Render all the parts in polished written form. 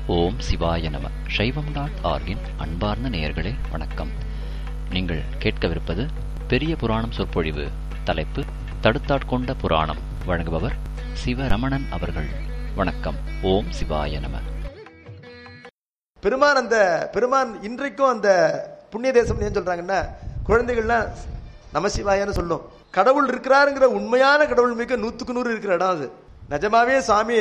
ஓம் சிவாய நம. சைவம்.org-இன் அன்பார்ந்த நேயர்களே வணக்கம். நீங்கள் கேட்கவிருப்பது பெரிய புராணம் சொற்பொழிவு. தலைப்பு தடுத்தாட்கொண்ட புராணம். வழங்குபவர் சிவரமணன் அவர்கள். வணக்கம். ஓம் சிவாய நம. பெருமான் இன்றைக்கும் அந்த புண்ணிய தேசம் ஏன் சொல்றாங்கன்னா, குழந்தைகள்லாம் நமசிவாயன்னு சொல்லும். கடவுள் இருக்கிறாருங்கிற உண்மையான கடவுள் மிக்க 100க்கு 100 இருக்கிற இடம் அது. நிஜமாவே சாமி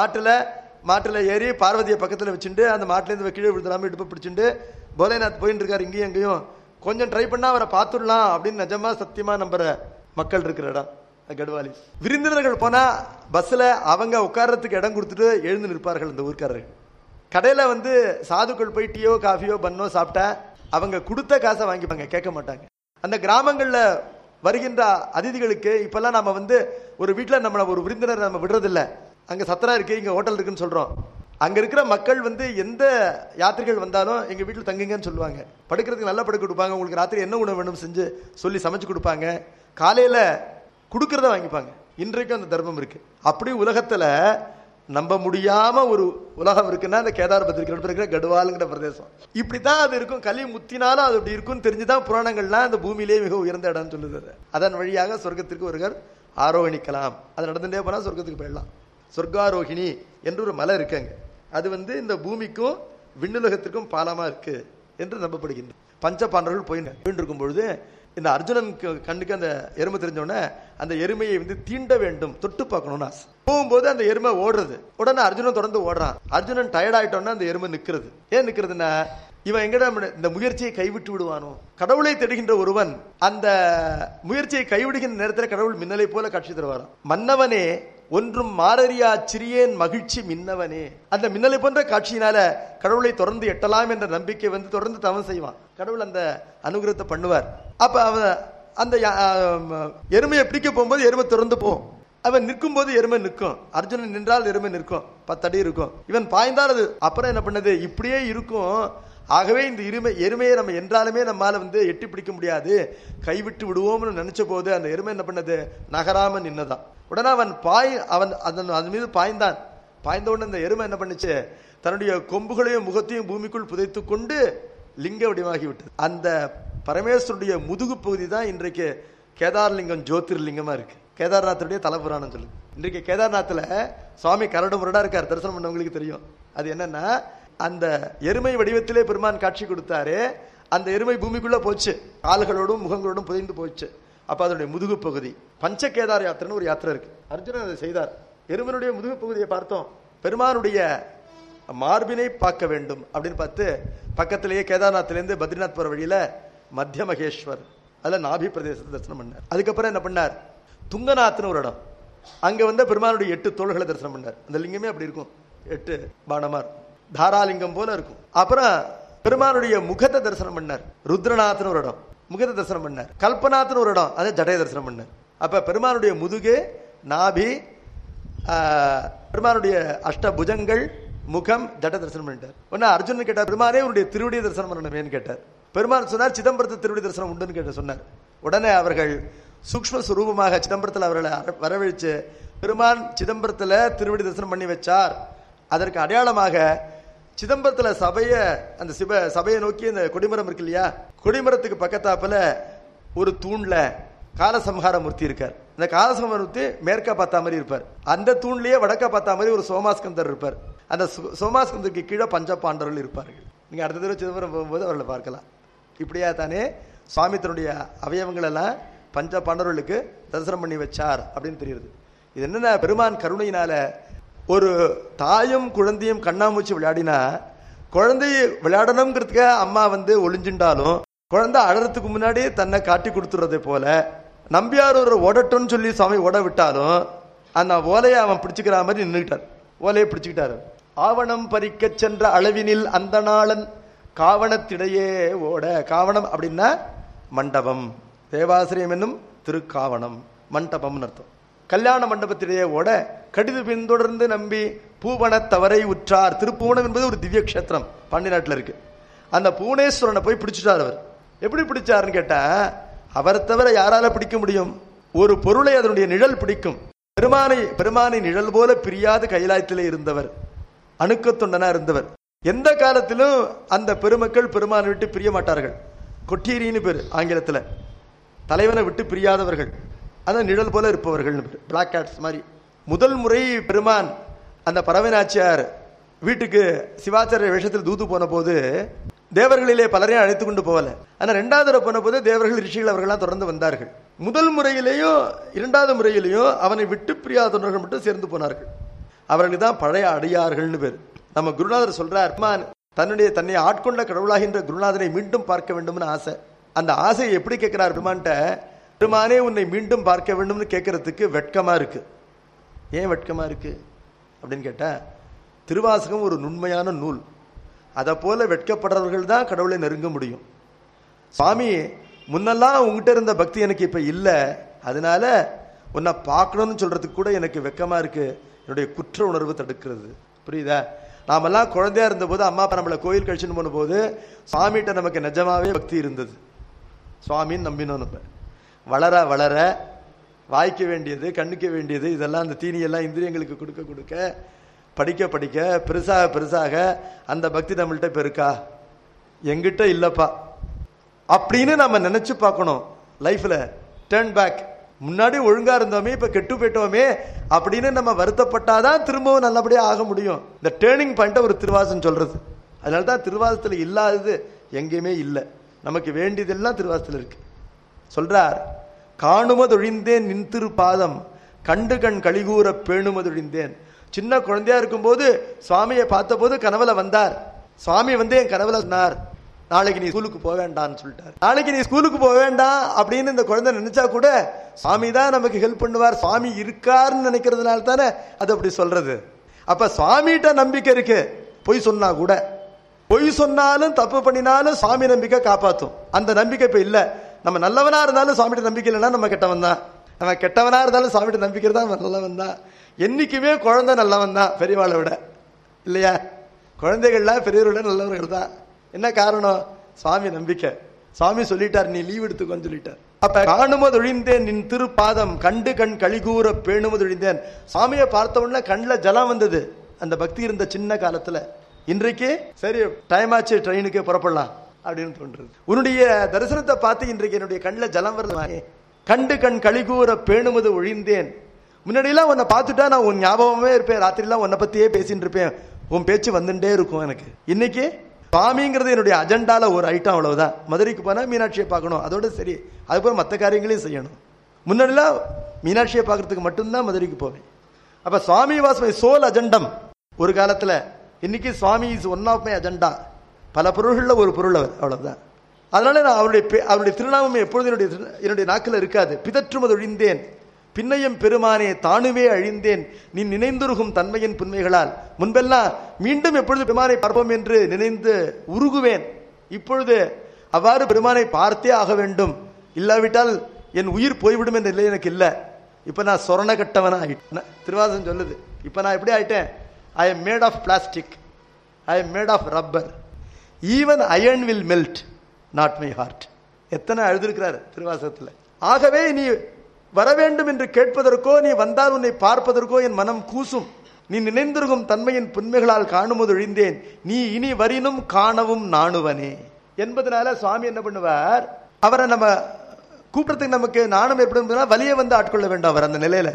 மாட்டுல ஏறி பார்வதியை பக்கத்துல வச்சுட்டு அந்த மாட்டிலேருந்து கீழே விழுந்துடாம இடுப்பு பிடிச்சிட்டு போதைநாத் போயிட்டு இருக்காரு. இங்கேயும் எங்கேயும் கொஞ்சம் ட்ரை பண்ணா அவரை பார்த்துடலாம் அப்படின்னு நிஜமா சத்தியமா நம்புற மக்கள் இருக்கிற இடம் கடுவாலி. விருந்தினர்கள் போனா பஸ்ல அவங்க உட்கார்றதுக்கு இடம் கொடுத்துட்டு எழுந்து நிற்பார்கள் இந்த ஊர்க்காரர்கள். கடையில சாதுக்கள் போய் டீயோ காஃபியோ பன்னோ சாப்பிட்டா அவங்க கொடுத்த காசை வாங்கிப்பாங்க, கேட்க மாட்டாங்க. அந்த கிராமங்கள்ல வருகின்ற அதிதிகளுக்கு இப்பெல்லாம் நம்ம ஒரு வீட்டுல நம்மள ஒரு விருந்தினர் நம்ம விடுறதில்ல. அங்க சத்திரம் இருக்கு, இங்க ஹோட்டல் இருக்குன்னு சொல்றோம். அங்க இருக்கிற மக்கள் எந்த யாத்திரைகள் வந்தாலும் எங்க வீட்டுல தங்குங்கன்னு சொல்லுவாங்க. படுக்கிறதுக்கு நல்லா படுக்க கொடுப்பாங்க. உங்களுக்கு ராத்திரி என்ன உணவு வேணும் செஞ்சு சொல்லி சமைச்சு கொடுப்பாங்க. காலையில கொடுக்கறத வாங்கிப்பாங்க. இன்றைக்கும் அந்த தர்மம் இருக்கு. அப்படி உலகத்துல நம்ப முடியாம ஒரு உலகம் இருக்குன்னா அந்த கேதார் பத்திரிக்கை இருக்கிற கடுவாலுங்கிற பிரதேசம். இப்படித்தான் அது இருக்கும். கலி முத்தினாலும் அது அப்படி இருக்கும்னு தெரிஞ்சுதான் புராணங்கள்லாம் அந்த பூமியிலேயே மிக உயர்ந்த இடம் சொல்லுது. அதன் வழியாக சொர்க்கத்திற்கு ஒருவர் ஆரோகணிக்கலாம். அது நடந்துட்டே போனா சொர்க்கத்துக்கு போயிடலாம். சொர்க்காரோகிணி என்று ஒரு மலை இருக்குங்க. அது இந்த பூமிக்கும் விண்ணுலகத்திற்கும் பாலமா இருக்கு என்று நம்பப்படுகின்ற பஞ்ச பாண்டவர்கள் போயிட்டு இருக்கும் பொழுது இந்த அர்ஜுனன் கண்ணுக்கு அந்த எருமை தெரிஞ்சோடனே அந்த எருமையை தீண்ட வேண்டும், தொட்டு பார்க்கணும்னு ஆசை. போகும்போது அந்த எருமை ஓடுறது. உடனே அர்ஜுனன் தொடர்ந்து ஓடுறான். அர்ஜுனன் டயர்ட் ஆயிட்டோன்னா அந்த எருமை நிக்கிறது. ஏன் நிக்கிறதுன்னா, இவன் எங்கடா இந்த முயற்சியை கைவிட்டு விடுவானோ. கடவுளை தேடுகின்ற ஒருவன் அந்த முயற்சியை கைவிடுகின்ற நேரத்தில் கடவுள் மின்னலை போல காட்சி தருவாராம். மன்னவனே ஒன்றும் மாறறியா சிறியேன் மகிழ்ச்சி மின்னவனே. அந்த மின்னலை போன்ற காட்சியினால கடவுளை தொடர்ந்து எட்டலாம் என்ற நம்பிக்கை தொடர்ந்து தவம் செய்வான். கடவுள் அந்த அனுகிரகத்தை பண்ணுவார். அப்ப அவன் அந்த எருமையை பிடிக்க போகும்போது எருமை திறந்து போகும். அவன் நிற்கும் போது எருமை நிற்கும். அர்ஜுனன் நின்றால் எருமை நிற்கும். 10 அடி இருக்கும். இவன் பாய்ந்தால் அது அப்புறம் என்ன பண்ணது, இப்படியே இருக்கும். ஆகவே இந்த எருமையை நம்ம என்றாலுமே நம்மால எட்டி பிடிக்க முடியாது, கைவிட்டு விடுவோம்னு நினைச்ச போது அந்த எருமை என்ன பண்ணது, நகராம நின்னதான். உடனே அவன் அதன் மீது பாய்ந்தான். பாய்ந்த உடனே அந்த எருமை என்ன பண்ணுச்சு, தன்னுடைய கொம்புகளையும் முகத்தையும் பூமிக்குள் புதைத்து கொண்டு லிங்க வடிவாகி விட்டது. அந்த பரமேஸ்வருடைய முதுகு பகுதி தான் இன்றைக்கு கேதார்லிங்கம் ஜோதிர்லிங்கமா இருக்கு. கேதார்நாத்துடைய தலபுராணம் சொல்லுது. இன்றைக்கு கேதார்நாத்துல சுவாமி கரடு முரடா இருக்கார். தரிசனம் பண்ணவங்களுக்கு தெரியும். அது என்னன்னா, அந்த எருமை வடிவத்திலே பெருமான் காட்சி கொடுத்தாரு. அந்த எருமை பூமிக்குள்ள போச்சு, கால்களோடும் முகங்களோடும் புதைந்து போச்சு. அப்ப அதனுடைய முதுகு பகுதி பஞ்சகேதார் யாத்திரைன்னு ஒரு யாத்திரை இருக்கு. அர்ஜுனன் அதை செய்தார். எருமனுடைய முதுகு பகுதியை பார்த்தோம். பெருமானுடைய மார்பினை பார்க்க வேண்டும் அப்படின்னு பார்த்து பக்கத்திலேயே கேதார்நாத்திலேருந்து பத்ரிநாத் போற வழியில மத்திய மகேஸ்வர், அதுல நாபி பிரதேசத்தை தரிசனம் பண்ணார். அதுக்கப்புறம் என்ன பண்ணார், துங்கநாத்னு ஒரு இடம். அங்க பெருமானுடைய 8 தோள்களை தரிசனம் பண்ணார். அந்த லிங்கமே அப்படி இருக்கும், 8 பானமா இருக்கும், தாராலிங்கம் போல இருக்கும். அப்புறம் பெருமானுடைய முகத்தை தரிசனம் பண்ணார். ருத்ரநாத்னு ஒரு இடம், முகத்தை தரிசனம் பண்ணார். கல்பநாத்னு ஒரு இடம், அதை ஜடையை தரிசனம் பண்ணார். அப்ப பெருமானுடைய முதுகு, நாபி, பெருமானுடைய அஷ்டபுஜங்கள், முகம், ஜட தரிசனம் பண்ணிட்டார். உடனே அர்ஜுனன் கேட்டார், பெருமானே உன்னுடைய திருவடியை தரிசனம் பண்ணணுமேன்னு கேட்டார். பெருமான் சொன்னார், சிதம்பரத்து திருவடி தரிசனம் உண்டுன்னு கேட்ட சொன்னார். உடனே அவர்கள் சூக்ஷ்ம சுரூபமாக சிதம்பரத்தில் அவர்களை வரவழைச்சு, பெருமான் சிதம்பரத்துல திருவடி தரிசனம் பண்ணி வச்சார். அதற்கு அடையாளமாக சிதம்பரத்துல அந்த சபையை நோக்கி அந்த கொடிமரம் இருக்கு இல்லையா, கொடிமரத்துக்கு பக்கத்தாப்புல ஒரு தூண்ல காலசம்ஹார மூர்த்தி இருக்கார். அந்த காலசம்ஹார மூர்த்தி மேற்கா பார்த்தா மாதிரி இருப்பார். அந்த தூண்லயே வடக்கா பார்த்தா மாதிரி ஒரு சோமாஸ்கந்தர் இருப்பார். அந்த சோமாஸ்கந்தருக்கு கீழே பஞ்ச பாண்டவர்கள் இருப்பார்கள். நீங்க அடுத்த தடவை சிதம்பரம் போகும்போது அவர்களை பார்க்கலாம். இப்படியா தானே சுவாமி தன்னுடைய அவயவங்கள் எல்லாம் பஞ்ச பாண்டவர்களுக்கு தரிசனம் பண்ணி வச்சார் அப்படின்னு தெரியுது. இது என்னன்னா, பெருமான் கருணையினால ஒரு தாயும் குழந்தையும் கண்ணாமூச்சி விளையாடினா, குழந்தைய விளையாடணுங்கிறதுக்கு அம்மா ஒளிஞ்சுட்டாலும் குழந்தை அழறதுக்கு முன்னாடி தன்னை காட்டி கொடுத்துறதை போல, நம்பியார் ஒரு ஓடட்டும்னு சொல்லி சுவாமி ஓட விட்டாலும் அந்த ஓலையை அவன் பிடிச்சுக்கிற மாதிரி நின்றுக்கிட்டார். ஓலையை பிடிச்சுக்கிட்டாரு. ஆவணம் பறிக்க சென்ற அளவினில் அந்த நாளன் காவணத்திடையே ஓட. காவணம் அப்படின்னா மண்டபம், தேவாசிரியம் என்னும் திருக்காவணம், மண்டபம்னு அர்த்தம். கல்யாண மண்டபத்திலேயே ஓட கடிது பின்தொடர்ந்து நம்பி பூவனத்தவரை உற்றார். திருப்பூவனம் என்பது ஒரு திவ்ய கஷேத்திரம் பாண்டி நாட்டில் இருக்கு. அந்த பூவனேஸ்வரனை போய் பிடிச்சிட்டார். அவர் எப்படி பிடிச்சாருன்னு கேட்டா, அவரை தவிர யாரால பிடிக்க முடியும்? ஒரு பொருளை அதனுடைய நிழல் பிடிக்கும். பெருமானை நிழல் போல பிரியாது கைலாயத்திலே இருந்தவர் அணுக்க தொண்டனா இருந்தவர். எந்த காலத்திலும் அந்த பெருமக்கள் பெருமானை விட்டு பிரிய மாட்டார்கள். கொட்டீரின்னு பேர் ஆங்கிலத்தில். தலைவனை விட்டு பிரியாதவர்கள், அதான் நிழல் போல இருப்பவர்கள், பிளாக் கேட்ஸ் மாதிரி. முதல் முறை பெருமான் அந்த பரவநாச்சியார் வீட்டுக்கு சிவாச்சாரிய வேஷத்தில் தூது போன போது தேவர்களிலே பலரையும் அழைத்து கொண்டு போகல. ஆனா 2வது தடவை போன போது தேவர்கள், ரிஷிகள் அவர்கள்லாம் தொடர்ந்து வந்தார்கள். முதல் முறையிலேயும் 2வது முறையிலேயும் அவனை விட்டு பிரியாத தொண்டர்கள் மட்டும் சேர்ந்து போனார்கள். அவர்களுக்கு தான் பழைய அடியார்கள்னு பேர். நம்ம குருநாதர் சொல்றார், தன்னை ஆட்கொண்ட கடவுளாகின்ற குருநாதனை மீண்டும் பார்க்க வேண்டும்னு ஆசை. அந்த ஆசையை எப்படி கேட்கிறார் பெருமான்ட்ட? பெருமானே உன்னை மீண்டும் பார்க்க வேண்டும்னு கேட்கறதுக்கு வெட்கமா இருக்கு. ஏன் வெட்கமா இருக்கு அப்படின்னு கேட்டா, திருவாசகம் ஒரு நுண்மையான நூல். அதை போல வெட்கப்படுறவர்கள் தான் கடவுளை நெருங்க முடியும். சுவாமி, முன்னெல்லாம் உங்ககிட்ட இருந்த பக்தி எனக்கு இப்ப இல்லை, அதனால உன்னை பார்க்கணும்னு சொல்றதுக்கு கூட எனக்கு வெக்கமா இருக்கு, என்னுடைய குற்ற உணர்வு தடுக்கிறது. புரியுதா? நாமெல்லாம் குழந்தையா இருந்த போது அம்மா அப்பா நம்மளை கோயில் கழிச்சுன்னு போன போது சுவாமிகிட்ட நமக்கு நிஜமாவே பக்தி இருந்தது. சுவாமின்னு நம்பினோம். நம்ம வளர வளர வாய்க்க வேண்டியது, கண்ணுக்க வேண்டியது, இதெல்லாம் அந்த தீனியெல்லாம் இந்திரியங்களுக்கு கொடுக்க கொடுக்க, படிக்க படிக்க, பெருசாக பெருசாக அந்த பக்தி நம்மள்கிட்ட இப்போ இருக்கா? எங்கிட்ட இல்லப்பா அப்படின்னு நம்ம நினைச்சு பார்க்கணும். லைஃப்ல டேர்ன் பேக், முன்னாடி ஒழுங்கா இருந்தோமே இப்ப கெட்டு போயிட்டோமே அப்படின்னு நம்ம வருத்தப்பட்டாதான் திரும்பவும் நல்லபடியா ஆக முடியும். இந்த டேர்னிங் பாயிண்ட ஒரு திருவாசகம் சொல்றது. அதனாலதான் திருவாசத்துல இல்லாதது எங்கேயுமே இல்லை. நமக்கு வேண்டியதெல்லாம் திருவாசத்துல இருக்கு. சொல்றார், காணுமதொழிந்தேன் நின் திருப்பாதம் கண்டு கண் கலிகூற பேணுமதொழிந்தேன். சின்ன குழந்தையா இருக்கும் போது சுவாமியை பார்த்த போது கனவுல வந்தார். சுவாமி வந்து என் கனவுல சொன்னார், நாளைக்கு நீ ஸ்கூலுக்கு போக வேண்டாம்னு சொல்லிட்டார். நாளைக்கு நீ ஸ்கூலுக்கு போக வேண்டாம் அப்படின்னு இந்த குழந்தை நினைச்சா கூட சுவாமி தான் நமக்கு ஹெல்ப் பண்ணுவார், சுவாமி இருக்காருன்னு நினைக்கிறதுனால தானே அது அப்படி சொல்றது. அப்ப சுவாமிகிட்ட நம்பிக்கை இருக்கு. பொய் சொன்னா கூட, பொய் சொன்னாலும் தப்பு பண்ணினாலும் சுவாமி நம்பிக்கை காப்பாற்றும். அந்த நம்பிக்கை இப்ப இல்ல. நம்ம நல்லவனா இருந்தாலும் சுவாமிகிட்ட நம்பிக்கை இல்லைன்னா நம்ம கெட்டவன் தான். நம்ம கெட்டவனா இருந்தாலும் சுவாமிகிட்ட நம்பிக்கை தான் நம்ம நல்லவன் தான். என்னைக்குமே குழந்தை நல்லவன் தான் பெரியவாளை விட, இல்லையா? குழந்தைகள்லாம் பெரியவர்கள நல்லவர்கள் தான். என்ன காரணம்? சுவாமி நம்பிக்கை. சுவாமி சொல்லிட்டார், நீ லீவ் எடுத்துக்கோன்னு சொல்லிட்டார். அப்ப காணுமதொழிந்தேன் நின் திருப்பாதம் கண்டு கண் கலிகூற பேணுமதொழிந்தேன். சுவாமியை பார்த்த உடனே கண்ணில் ஜலம் வந்தது. அந்த பக்தி இருந்த சின்ன காலத்துல. இன்றைக்கு சரி டைம் ஆச்சு, ட்ரெயினுக்கு புறப்படலாம் அப்படின்னு தோன்றது. உன்னுடைய தரிசனத்தை பார்த்து இன்றைக்கு என்னுடைய கண்ணில் ஜலம் வரல. கண்டு கண் கலிகூற பேணுமது ஒழிந்தேன். முன்னாடியெல்லாம் உன்னை பார்த்துட்டா நான் உன் ஞாபகமே இருப்பேன், ராத்திரிலாம் உன்னை பத்தியே பேசிட்டு இருப்பேன், உன் பேச்சு வந்துட்டே இருக்கும் எனக்கு. இன்னைக்கு சுவாமிங்கிறது என்னுடைய அஜெண்டால ஒரு ஐட்டம், அவ்வளவுதான். மதுரைக்கு போனா மீனாட்சியை பார்க்கணும், அதோட சரி. அதுபோல் மற்ற காரியங்களையும் செய்யணும். முன்னாடிலாம் மீனாட்சியை பார்க்கறதுக்கு மட்டும்தான் மதுரைக்கு போவேன். அப்ப Swami was my sole agenda ஒரு காலத்துல. இன்னைக்கு Swami is one of my agenda. பல பொருள்கள்ல ஒரு பொருள் அவர், அவ்வளவுதான். அதனால நான் அவருடைய திருநாமம் எப்பொழுது என்னுடைய நாக்கில் இருக்காது. பிதற்றுமது ஒழிந்தேன் பின்னையும் பெருமானே தானுவே அழிந்தேன் நீ நினைந்துருகும் தன்மையின் புன்மைகளால். முன்பெல்லாம் மீண்டும் எப்பொழுது பெருமானை பார்ப்போம் என்று நினைந்து உருகுவேன். இப்பொழுது அவ்வாறு பெருமானை பார்த்தே ஆக வேண்டும், இல்லாவிட்டால் என் உயிர் போய்விடும் என்ற நிலை எனக்கு இல்லை. இப்ப நான் சொரண கட்டவனா ஆயிட்டேன். திருவாசகம் சொல்லுது, இப்ப நான் எப்படி ஆயிட்டேன்? I am made of plastic, I am made of rubber, even iron will melt not my heart. எத்தனை எழுதிருக்கிறார் திருவாசகத்துல. ஆகவே நீ வர வேண்டும் என்று கேட்பதற்கோ, நீ வந்தால் உன்னை பார்ப்பதற்கோ என் மனம் கூசும். நீ நினைந்திருக்கும் தன்மையின் புன்மைகளால் காணும்போது ஒழிந்தேன் நீ இனி வரினும் காணவும் நாணுவனே என்பதனால சுவாமி என்ன பண்ணுவார்? அவரை நம்ம கூப்பிடறதுக்கு நமக்கு நாணம் ஏற்படும், வலிய வந்து ஆட்கொள்ள வேண்டும் அவர் அந்த நிலையில.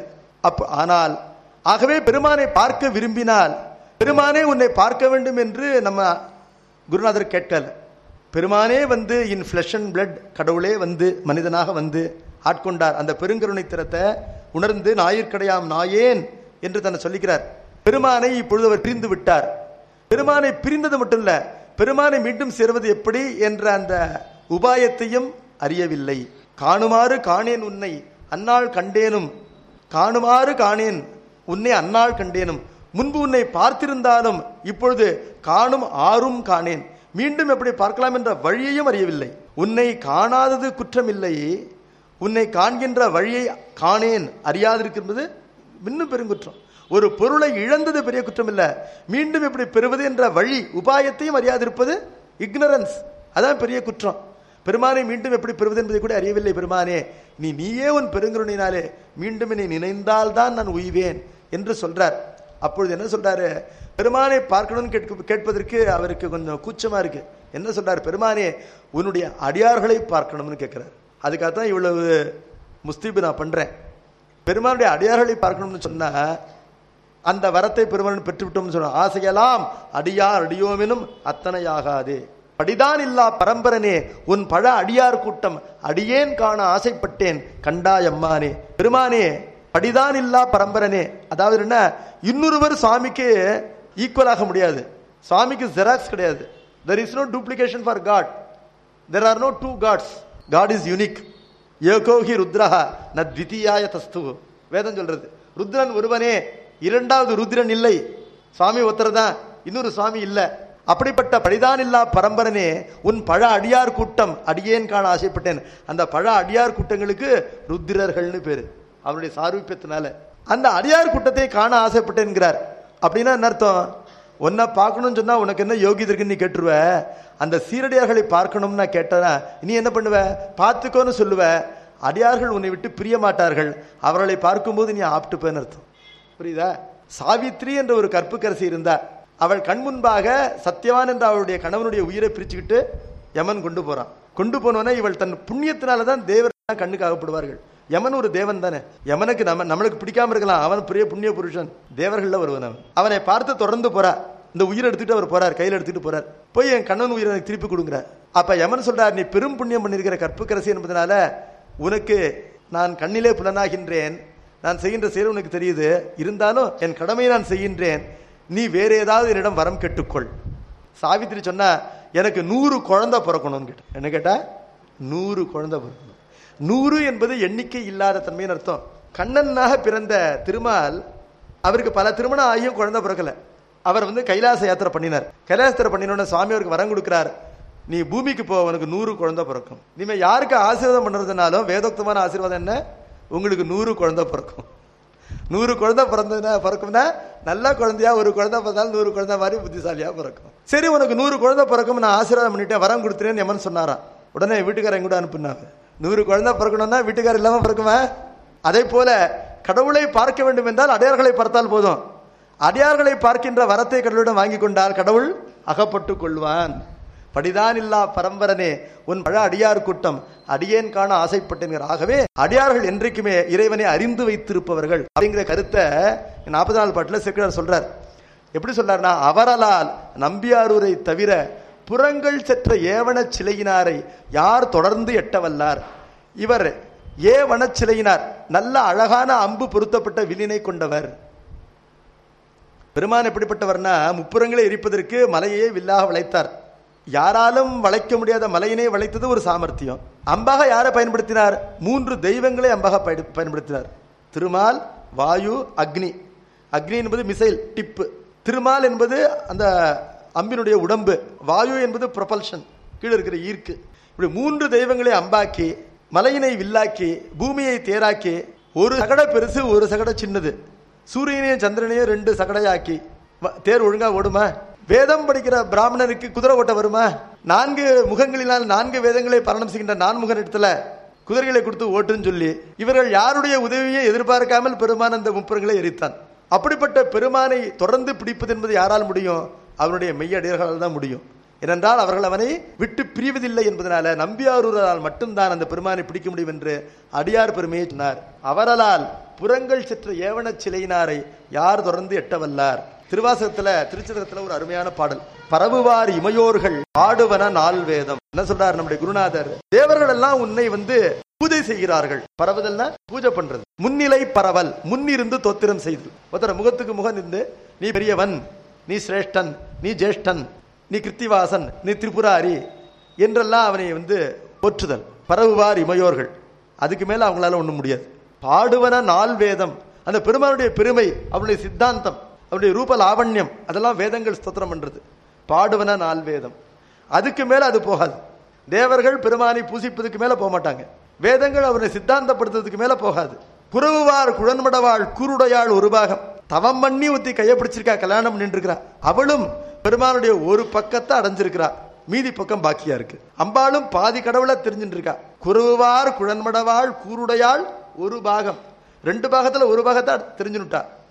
ஆனால் ஆகவே பெருமானை பார்க்க விரும்பினால் பெருமானே உன்னை பார்க்க வேண்டும் என்று நம்ம குருநாதர் கேட்கல. பெருமானே வந்து இன் ஃபிளஷ் அண்ட் பிளட், கடவுளே வந்து மனிதனாக வந்து ஆட்கொண்டார். அந்த பெருங்கருணை திறத்தை உணர்ந்து ஞாயிற்கடையாம் நாயேன் என்று தன்னை சொல்லிக்கிறார். பெருமானை இப்பொழுது அவர் பிரிந்து விட்டார். பெருமானை பிரிந்தது மட்டும் இல்ல, பெருமானை மீண்டும் சேர்வது எப்படி என்ற அந்த உபாயத்தையும் அறியவில்லை. காணுமாறு காணேன் உன்னை அந்நாள் கண்டேனும், காணுமாறு காணேன் உன்னை அந்நாள் கண்டேனும், முன்பு உன்னை பார்த்திருந்தாலும் இப்பொழுது காணும் ஆறும் காணேன், மீண்டும் எப்படி பார்க்கலாம் என்ற வழியையும் அறியவில்லை. உன்னை காணாதது குற்றமில்லை, உன்னை காண்கின்ற வழியை காணேன் அறியாதிருக்கின்றது இன்னும் பெருங்குற்றம். ஒரு பொருளை இழந்தது பெரிய குற்றம் இல்ல, மீண்டும் எப்படி பெறுவது என்ற வழி உபாயத்தையும் அறியாதிருப்பது இக்னரன்ஸ், அதான் பெரிய குற்றம். பெருமானை மீண்டும் எப்படி பெறுவது என்பதை கூட அறியவில்லை. பெருமானே நீயே உன் பெருங்கருணையினாலே மீண்டும் என்னை நினைந்தால் தான் நான் உய்வேன் என்று சொல்றார். அப்பொழுது என்ன சொல்றாரு, பெருமானை பார்க்கணும்னு கேட்பதற்கு அவருக்கு கொஞ்சம் கூச்சமா இருக்கு. என்ன சொல்றாரு, பெருமானே உன்னுடைய அடியார்களை பார்க்கணும்னு கேட்கிறார். அதுக்காகத்தான் இவ்வளவு முஸ்தீபு நான் பண்றேன். பெருமானுடைய அடியார்களை பார்க்கணும்னு சொன்னா அந்த வரத்தை பெருமான் பெற்றுவிட்டோம்னு சொன்ன ஆசையெல்லாம் அடியார் அடியோமெனும் அத்தனை ஆகாது. படிதான் இல்லா பரம்பரனே உன் பழ அடியார் கூட்டம் அடியேன் காண ஆசைப்பட்டேன் கண்டாய் அம்மானே. பெருமானே படிதான் இல்லா பரம்பரனே, அதாவது என்ன, இன்னொருவர் சுவாமிக்கு ஈக்குவல் ஆக முடியாது. சுவாமிக்கு ஜெராக்ஸ் கிடையாது. there is no duplication for God. there are no two gods. God is unique. ஏகோஹி ருத்ரஹ நத்விதீயாய தஸ்து. வேதம் சொல்றது ருத்ரன் ஒருவனே, இரண்டாவது ருத்ரன் இல்லை. சுவாமி ஒருத்தர் தான், இன்னொரு சுவாமி இல்ல. அப்படிப்பட்ட படிதான் இல்லா பரம்பரனே உன் பழ அடியார் கூட்டம் அடியேன் காண ஆசைப்பட்டேன். அந்த பழ அடியார் கூட்டங்களுக்கு ருத்ரர்கள்னு பேரு அவருடைய சாரூபியத்தினால. அந்த அடியார் கூட்டத்தை காண ஆசைப்பட்டேன்கிறார். அப்படின்னா என்ன அர்த்தம், உன்னை பார்க்கணும்னு சொன்னா உனக்கு என்ன யோகியதை இருக்குன்னு நீ கேட்டுருவ. அந்த சீரடியார்களை பார்க்கணும்னு நான் கேட்டனா நீ என்ன பண்ணுவ, பார்த்துக்கோன்னு சொல்லுவ. அடியார்கள் உன்னை விட்டு பிரிய மாட்டார்கள், அவர்களை பார்க்கும்போது நீ ஆப்டுப்பேன்னு அர்த்தம். புரியுதா? சாவித்ரி என்ற ஒரு கற்புக்கரசி இருந்தா, அவள் கண் முன்பாக சத்தியவான் என்ற அவளுடைய கணவனுடைய உயிரை பிரிச்சுக்கிட்டு யமன் கொண்டு போறான். கொண்டு போனோன்னா இவள் தன் புண்ணியத்தினாலதான் தேவர் கண்ணுக்கு ஆகப்படுவார்கள். யமன் ஒரு தேவன் தானே, யமனுக்கு நம்மளுக்கு பிடிக்காம இருக்கலாம், அவன் பெரிய புண்ணிய புருஷன், தேவர்கள்ல ஒருவன். அவனை பார்த்து தொடர்ந்து போறா. இந்த உயிரை எடுத்துட்டு அவர் போறார், கையில் எடுத்துட்டு போறார். போய் என் கண்ணன் உயிரை எனக்கு திருப்பி கொடுங்கிறார். அப்ப யமன் சொல்றார், நீ பெரும் புண்ணியம் பண்ணிருக்கிற கற்புக்கரசி என்பதனால உனக்கு நான் கண்ணிலே புலனாகின்றேன், நான் செய்கின்ற செயல் உனக்கு தெரியுது, இருந்தாலும் என் கடமையை நான் செய்கின்றேன், நீ வேற ஏதாவது என்னிடம் வரம் கேட்டுக்கொள். சாவித்திரி சொன்னா எனக்கு 100 குழந்தை பிறக்கணும்னு கேட்ட. என்ன கேட்டா 100 குழந்தை பிறக்கணும். 100 என்பது எண்ணிக்கை இல்லாத தன்மையின் அர்த்தம். கண்ணனாக பிறந்த திருமால் அவருக்கு பல திருமணம் ஆகியும் குழந்தை பிறக்கல. அவர் கைலாச யாத்திரை பண்ணினார். கைலாச யாத்திரை பண்ணினோட சுவாமி அவருக்கு வரம் கொடுக்கிறார், நீ பூமிக்கு போ, உனக்கு 100 குழந்தை பிறக்கும். நீங்க யாருக்கு ஆசீர்வாதம் பண்றதுனாலும் வேதோக்தமான ஆசீர்வாதம் என்ன, உங்களுக்கு 100 குழந்தை பிறக்கும். 100 குழந்தை பிறக்கும்னா நல்ல குழந்தையா, ஒரு குழந்தை பிறந்தாலும் 100 குழந்தை மாதிரி புத்திசாலியா பிறக்கும். சரி, உனக்கு 100 குழந்தை பிறக்கும், நான் ஆசீர்வாதம் பண்ணிட்டேன், வரம் கொடுத்துறேன்னு யமன் சொன்னாராம். உடனே வீட்டுக்காரன் கூட அனுப்புனாங்க. 100 குழந்தை பிறக்கணும்னா வீட்டுக்காரர் இல்லாம பிறக்குமா? அதே போல கடவுளை பார்க்க வேண்டும் என்றால் அடியார்களை பார்த்தால் போதும். அடியார்களை பார்க்கின்ற வரத்தை கடவுளிடம் வாங்கி கொண்டால் கடவுள் அகப்பட்டு கொள்வான். படிதான் இல்லா பரம்பரனே உன் பழ அடியார் கூட்டம் அடியேன் காண ஆசைப்பட்டேன். ஆகவே அடியார்கள் என்றைக்குமே இறைவனை அறிந்து வைத்திருப்பவர்கள் அப்படிங்கிற கருத்தை 44 பாட்டுல சேக்கிழார் சொல்றார். எப்படி சொல்றாருன்னா, அவரலால் நம்பியாரூரை தவிர புறங்கள் செற்ற ஏவன சிலையினாரை யார் தொடர்ந்து எட்டவல்லார். இவர் ஏவன சிலையினார், நல்ல அழகான அம்பு பொருத்தப்பட்ட வில்லினை கொண்டவர். பெருமான் எப்படிப்பட்டவர்னா, முப்புறங்களை எரிப்பதற்கு மலையே வில்லாக வளைத்தார். யாராலும் வளைக்க முடியாத மலையினை வளைத்தது ஒரு சாமர்த்தியம். அம்பாக யாரை பயன்படுத்தினார்? 3 தெய்வங்களை அம்பாக பயன்படுத்தினார். திருமால், வாயு, அக்னி. அக்னி என்பது மிசைல் டிப்பு, திருமால் என்பது அந்த அம்பினுடைய உடம்பு, வாயு என்பது ப்ரொபல்ஷன், கீழே இருக்கிற ஈர்க்கு. இப்படி 3 தெய்வங்களை அம்பாக்கி மலையினை வில்லாக்கி பூமியை தேராக்கி, ஒரு சகட பெருசு ஒரு சகட சின்னது, சூரியனையும் சந்திரனையும் 2 சகடையாக்கி தேர் ஒழுங்கா ஓடுமா? வேதம் படிக்கிற பிராமணனுக்கு குதிரை ஓட்ட வருமா? 4 முகங்களினால் 4 வேதங்களை பரணம் செய்கின்ற 4 இடத்துல குதிரைகளை கொடுத்து ஓட்டுன்னு சொல்லி இவர்கள் யாருடைய உதவியை எதிர்பார்க்காமல் பெருமான் அந்த முப்புறங்களை எரித்தான். அப்படிப்பட்ட பெருமானை தொடர்ந்து பிடிப்பது என்பது யாரால் முடியும்? அவனுடைய மெய்யடியார்களால் தான் முடியும். ஏனென்றால் அவர்கள் அவனை விட்டு பிரிவதில்லை என்பதனால நம்பியாரூரால் மட்டும்தான் அந்த பெருமானை பிடிக்க முடியும் என்று அடியார் பெருமையை சொன்னார். அவரலால் புறங்கள் செற்ற ஏவன சிலையினாரை யார் தொடர்ந்து எட்டவல்லார். திருவாசகத்துல திருச்சதகத்துல ஒரு அருமையான பாடல், பரவுவார் இமையோர்கள் பாடுவன 4 வேதம். என்ன சொல்றார் நம்முடைய குருநாதர்? தேவர்கள் எல்லாம் உன்னை பூஜை செய்கிறார்கள். பரவுதல்னா பூஜை பண்றது. முன்னிலை பரவல், முன்னிருந்து தோத்திரம் செய்து. ஒருத்தர முகத்துக்கு முகம் இருந்து நீ பெரியவன், நீ சிரேஷ்டன், நீ ஜேஷ்டன், நீ கிருத்திவாசன், நீ திரிபுராரி என்றெல்லாம் அவனை போற்றுதல். பரவுவார் இமையோர்கள், அதுக்கு மேல அவங்களால ஒண்ணும் முடியாது. பாடுவன 4 வேதம், அந்த பெருமானுடைய பெருமை, அவனுடைய சித்தாந்தம், அவருடைய ரூப லாவண்யம், அதெல்லாம் வேதங்கள் ஸ்தோத்திரம் பண்றது. பாடுவன 4 வேதம், அதுக்கு மேல அது போகாது. தேவர்கள் பெருமானை பூசிப்பதுக்கு மேல போக மாட்டாங்க. வேதங்கள் அவரை சித்தாந்தப்படுத்துறதுக்கு மேல போகாது. குறவுவார் குழன்மடவாள் கூருடையாள் ஒரு பாகம், தவம் பண்ணி ஒத்தி கையை பிடிச்சிருக்கா, கல்யாணம் பண்ணிட்டு இருக்கிறா, அவளும் பெருமானுடைய ஒரு பக்கத்தை அடைஞ்சிருக்கிறா, மீதி பக்கம் பாக்கியா இருக்கு. அம்பாளும் பாதி கடவுளை தெரிஞ்சுட்டு இருக்கா. குறவுவார் குழன்மடவாள் கூருடையாள் ஒரு பாகம், 2 பாகத்துல ஒரு பாகத்தை தெரிஞ்சுட்டா.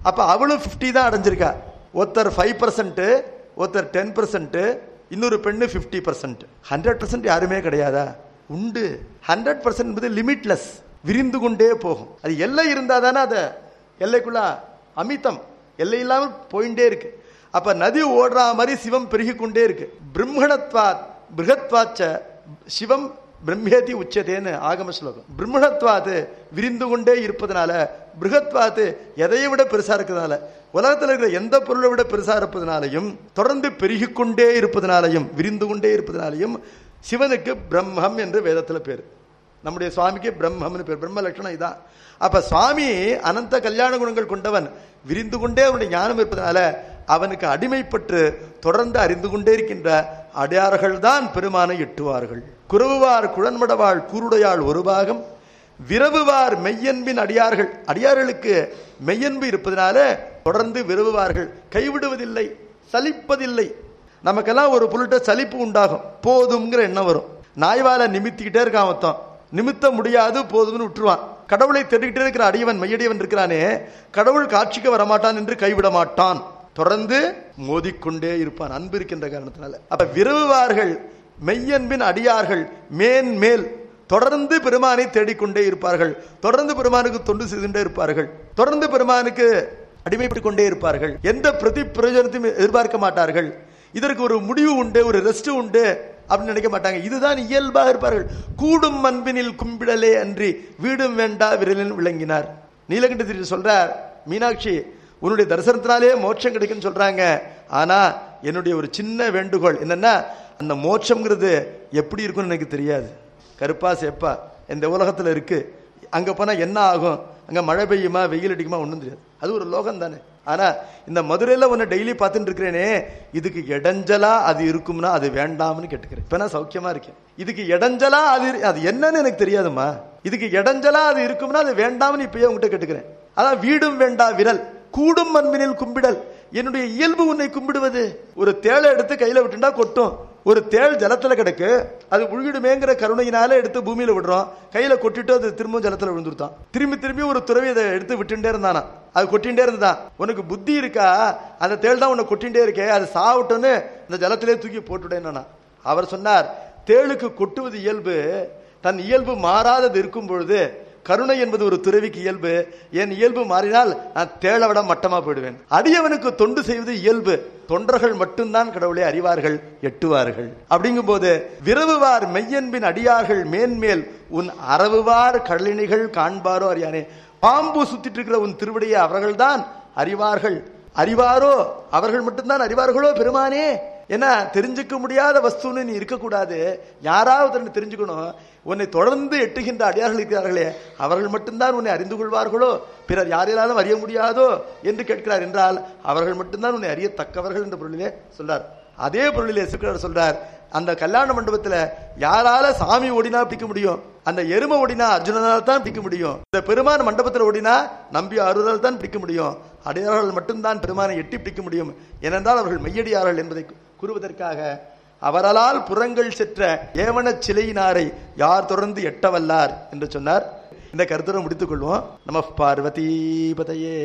அப்ப அவளும் 50 தான் அடைஞ்சிருக்கா. ஒருத்தர் 5%, ஒருத்தர் 10%, இன்னொரு பெண்ணு 50%. 100% யாருமே கிடையாதா? உண்டு. 100% என்பது லிமிட்லெஸ், விரிந்து கொண்டே போகும். அது எல்லை இருந்தா தானே அது எல்லைக்குள்ள அமிதம், எல்லை இல்லாமல் போயிட்டே இருக்கு. அப்ப நதி ஓடுற மாதிரி சிவம் பெருகி கொண்டே இருக்கு. பிரம்மணத்வாத் பிருகத்வாச்ச சிவம் பிரம்மேதி உச்சதேன்னு ஆகம ஸ்லோகம். பிரம்மணத்வாது விரிந்து கொண்டே இருப்பதனால, பிருகத்வாது எதையை விட பெருசா இருக்கிறதுனால, உலகத்தில் இருக்கிற எந்த பொருளை விட பெருசா இருப்பதனாலையும், தொடர்ந்து பெருகிக்கொண்டே இருப்பதனாலையும், விரிந்து கொண்டே இருப்பதனாலையும் சிவனுக்கு பிரம்மம் என்று வேதத்துல பேரு. நம்முடைய சுவாமிக்கு பிரம்மம்னு பேர். பிரம்ம லட்சணம் இதான். அப்ப சுவாமி அனந்த கல்யாண குணங்கள் கொண்டவன், விரிந்து கொண்டே அவனுடைய ஞானம் இருப்பதனால அவனுக்கு அடிமைப்பட்டு தொடர்ந்து அறிந்து கொண்டே இருக்கின்ற அடியார்கள் தான் பெருமானை எட்டுவார்கள். குரவுவார் குழன்மடவாள் கூருடையாள் ஒரு பாகம், விரவுவார் மெய்யன்பின் அடியார்கள். அடியார்களுக்கு மெய்யன்பு இருப்பதனால தொடர்ந்து விரவுவார்கள், கைவிடுவதில்லை, சலிப்பதில்லை. நமக்கெல்லாம் ஒரு பொருள்கிட்ட சலிப்பு உண்டாகும், போதும்ங்கிற எண்ணம் வரும். நாய்வால நிமித்திக்கிட்டே இருக்கான் மொத்தம், நிமித்த முடியாது, போதும்னு விட்டுருவான். கடவுளை தேடிக்கிட்டே இருக்கிற அடியவன், மையடியவன் இருக்கிறானே, கடவுள் காட்சிக்கு வரமாட்டான் என்று கைவிட மாட்டான், தொடர்ந்து மோதிக்கொண்டே இருப்பான் அன்பு இருக்கின்ற காரணத்தினால. அப்ப விரவுவார்கள் மெய்யன்பின் அடியார்கள் மேன்மேல் தொடர்ந்து பெருமானை தேடிக்கொண்டே இருப்பார்கள், தொடர்ந்து பெருமானுக்கு தொண்டு செய்து கொண்டே இருப்பார்கள், தொடர்ந்து பெருமானுக்கு அடிமைப்பட்டுக் கொண்டே இருப்பார்கள். எந்த பிரதி பிரயோஜனத்தையும் எதிர்பார்க்க மாட்டார்கள். இதற்கு ஒரு முடிவு உண்டு, ஒரு ரெஸ்ட் உண்டு அப்படின்னு நினைக்க மாட்டாங்க. இதுதான் இயல்பாக இருப்பார்கள். கூடும் அன்பினில் கும்பிடலே அன்றி வீடும் வேண்டா விரலில் விளங்கினார். நீலகண்ட சொல்றார், மீனாட்சி உன்னுடைய தரிசனத்தினாலே மோட்சம் கிடைக்குன்னு சொல்றாங்க. ஆனா என்னுடைய ஒரு சின்ன வேண்டுகோள் என்னன்னா, அந்த மோட்சம்ங்கிறது எப்படி இருக்குன்னு எனக்கு தெரியாது. கருப்பா சேப்பா இந்த உலகத்துல இருக்கு, அங்க போனா என்ன ஆகும், அங்க மழை பெய்யுமா வெயில் அடிக்குமா ஒன்றும் தெரியாது. அது ஒரு லோகம் தானே. ஆனா இந்த மதுரையில உன்னை டெய்லி பார்த்துட்டு இருக்கிறேனே, இதுக்கு இடைஞ்சலா அது இருக்கும்னா அது வேண்டாம்னு கேட்டுக்கிறேன். இப்ப நான் சௌக்கியமா இருக்கேன். இதுக்கு இடைஞ்சலா அது என்னன்னு எனக்கு தெரியாதுமா. இதுக்கு இடைஞ்சலா அது இருக்கும்னா அது வேண்டாம்னு இப்பயே உங்ககிட்ட கேட்டுக்கிறேன். அதான் வீடும் வேண்டா விரல் கூடும் அன்பினில் கும்பிடல். என்னுடைய இயல்பு உன்னை கும்பிடுவது. ஒரு தேளை எடுத்து கையில விட்டுண்டா கொட்டும், ஒரு தேள் ஜலத்துல கிடக்கு, அது உழுகிடுமேங்கிற கருணையினால எடுத்து பூமியில விடுறோம், கையில கொட்டிட்டு அது திரும்ப ஜலத்துல விழுந்துருத்தான். திரும்பி திரும்பி ஒரு துறவி அதை எடுத்து விட்டுட்டே இருந்தானா, அது கொட்டின்ண்டே இருந்தான். உனக்கு புத்தி இருக்கா, அந்த தேள் தான் உன்னை கொட்டின்ண்டே இருக்கே, அது சாவிட்டோன்னு அந்த ஜலத்திலே தூக்கி போட்டுட்டேன்னா. அவர் சொன்னார், தேளுக்கு கொட்டுவது இயல்பு, தன் இயல்பு மாறாதது இருக்கும் பொழுது கருணை என்பது ஒரு துறவிக்கு இயல்பு. என் இயல்பு மாறினால் நான் தேளை விட மட்டமா போயிடுவேன். அடியவனுக்கு தொண்டு செய்வது இயல்பு. தொண்டர்கள் மட்டும்தான் கடவுளை அறிவார்கள், எட்டுவார்கள். அப்படிங்கும் போது விரவுவார் மெய்யன்பின் அடியார்கள் மேன்மேல் உன் அரவுவார் கடலினிகள் காண்பாரோ அறியானே. பாம்பு சுத்திட்டு இருக்கிற உன் திருவடியை அவர்கள் தான் அறிவார்கள். அறிவாரோ அவர்கள் மட்டும்தான் அறிவார்களோ பெருமானே. ஏன்னா தெரிஞ்சுக்க முடியாத வஸ்துன்னு நீ இருக்கக்கூடாது, யாராவது தெரிஞ்சுக்கணும். உன்னை தொடர்ந்து எட்டுகின்ற அடியார்கள் இருக்கிறார்களே, அவர்கள் மட்டும்தான் உன்னை அறிந்து கொள்வார்களோ, பிறர் யாராலும் அறிய முடியாதோ என்று கேட்கிறார். என்றால் அவர்கள் மட்டும்தான் உன்னை அறியத்தக்கவர்கள் என்ற பொருளிலே சொல்றார். அதே பொருளிலே சிக்கலர் சொல்றார், அந்த கல்யாண மண்டபத்துல யாரால சாமி ஓடினா பிடிக்க முடியும், அந்த எருமை ஓடினா அர்ஜுனனால் தான் பிடிக்க முடியும், இந்த பெருமான் மண்டபத்தில் ஓடினா நம்பி அருளால் தான் பிடிக்க முடியும். அடியார்கள் மட்டும்தான் பெருமானை எட்டி பிடிக்க முடியும். ஏனென்றால் அவர்கள் மெய்யடியார்கள் என்பதை கூறுவதற்காக அவரால் புறங்கள் செற்ற ஏவன சிலையினாரை யார் தொடர்ந்து எட்டவல்லார் என்று சொன்னார். இந்த கருத்துடன் முடித்துக் கொள்வோம். நம பார்வதி பதையே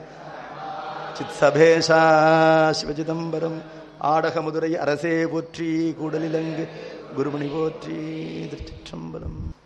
சித் சபேஷா சிவசிதம்பரம் ஆடக முதுரை அரசே போற்றி கூடலிலங்கு குருமணி போற்றி திருச்சிற்றம்பலம்.